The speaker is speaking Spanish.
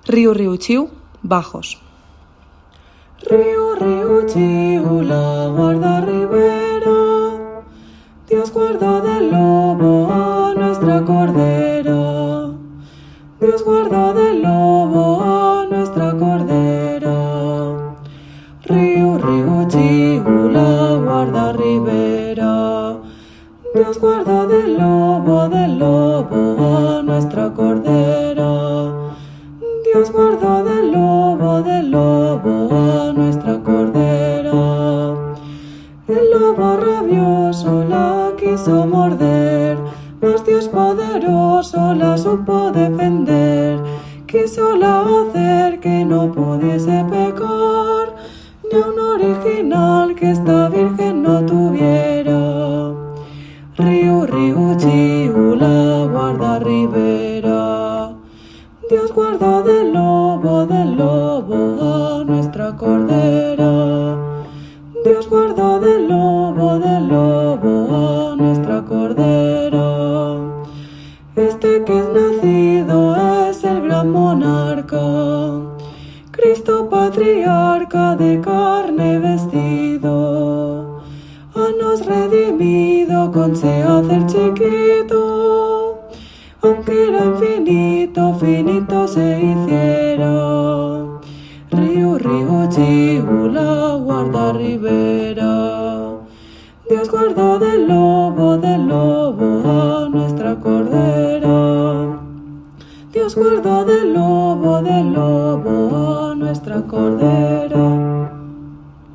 Riu, riu, chiu, bajos. Río, río, chiu, la guarda ribera. Dios guarda del lobo a nuestra cordera. Dios guarda del lobo a nuestra cordera. Río, río, chiu, la guarda ribera. Dios guarda del lobo a nuestra cordera. Dios guarda del lobo a nuestra cordera. El lobo rabioso la quiso morder, mas Dios poderoso la supo defender. Quiso la hacer que no pudiese pecar, ni un original que esta virgen no tuviera. Riu, riu, chiu, la guarda ribera. Dios guarda del lobo a nuestra cordera. Dios guarda del lobo a nuestra cordera. Este que es nacido es el gran monarca, Cristo patriarca de carne vestido. Hanos redimido con se hacer chiquito, aunque era infinito, finito se hiciera. Riu, riu, chiu, la guarda ribera. Dios guarda del lobo a nuestra cordera. Dios guarda del lobo a nuestra cordera.